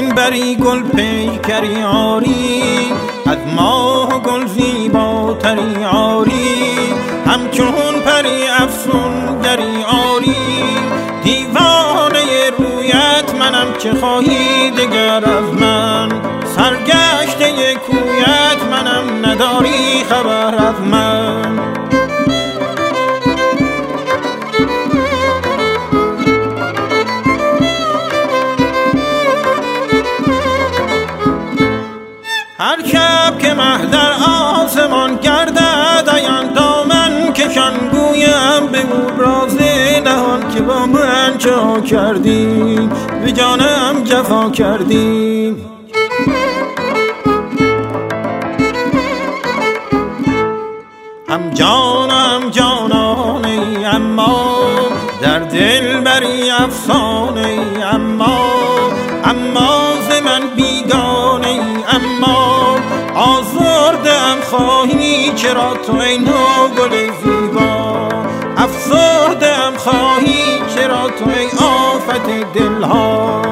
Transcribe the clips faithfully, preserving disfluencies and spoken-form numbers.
سیمین بری گل پیکری آری، از ماه گل زیباتری آری، همچون پری افسون گری آری. دیوانه رویت منم، چه خواهی دگر از من؟ سرگشته کویت منم، نداری خبر از من. هر شب که مه در آسمان گردد، عیان دامن کشان گویم به او راز نهان که با من چه کردی، به جانم جفا کردی. هم جانم جانانه اما در دل بری افسانه، اما اما ز من بیگانه، اما آزردم خواهی چرا تو ای نو گل زیبا، افسردم خواهی چرا تو ای آفت دلها.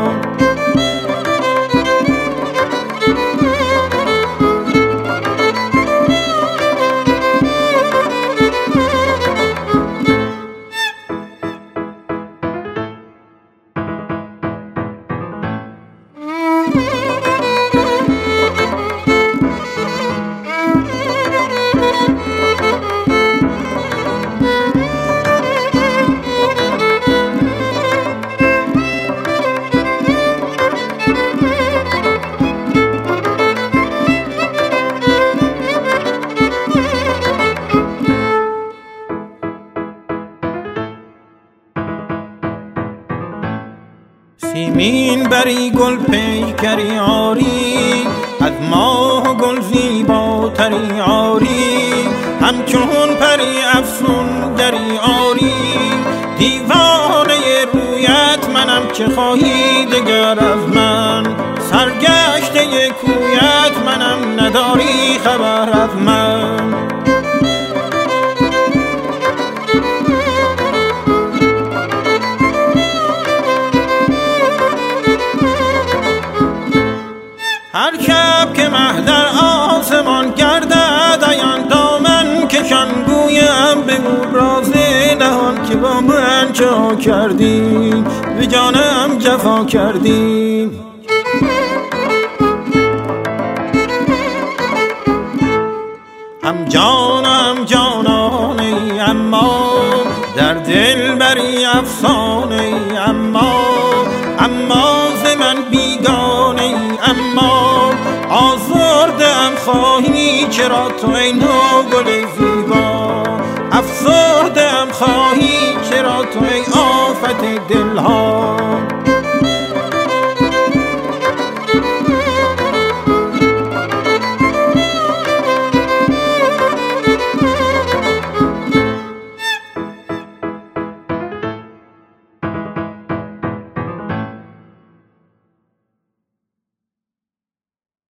سیمین بری گل پیکری آری، از ماه گل زیباتری آری، همچون پری افسون گری آری. دیوانه رویت منم، چه خواهی دگر از من؟ سرگشته کویت منم، نداری خبر از من. هر شب که مه در آسمان گردد، عیان دامن کشان گویم به او راز نهان که با من چه کردی، به جانم جفا کردی. هم جانم جانانه اما در دل بری افسانه، اما اما ز من بیگانه، اما آزردم خواهی چرا تو ای نو گل زیبا، افسردم خواهی چرا تو ای آفت دلها.